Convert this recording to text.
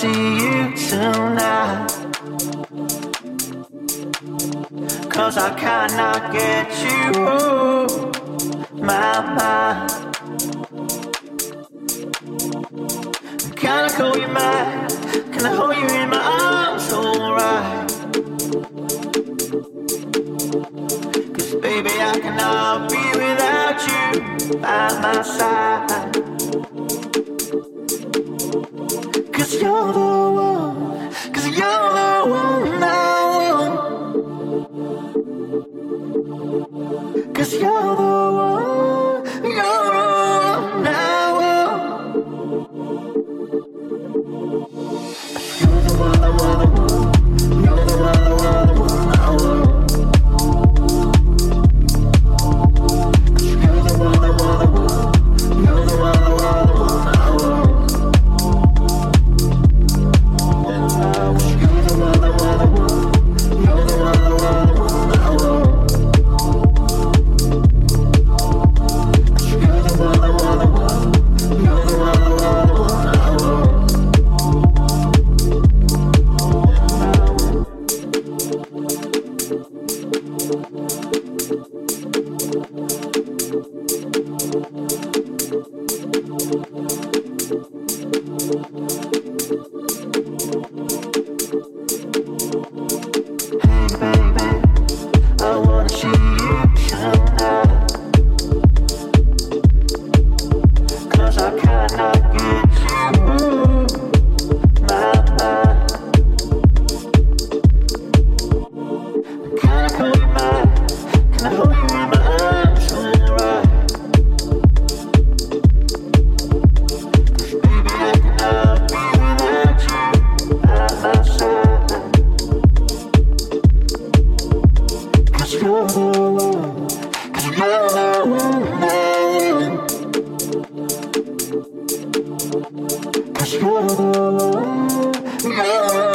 see you tonight, 'cause I cannot get you off my mind. Can I call you mine? Can I hold you in my arms, alright? 'Cause baby, I cannot be without you by my side. 'Cause you're the one, 'cause you're the one I want. 'Cause you're the one, you're the one I want. You're the one I want. You're the one I want I want. 'Cause you're the one I want. You're the one I want I want. You're the one I want. You're the one I want I want. You're the one I want. You're the one I want I want. Hey baby, I wanna see you tonight, 'cause I cannot get you off my mind. Can I call you mine? Can I hold you in my arms, alright? 'Cause baby, I cannot be without you by my side. 'Cause you're the one, 'cause you're the one I want. 'Cause you're the one, you're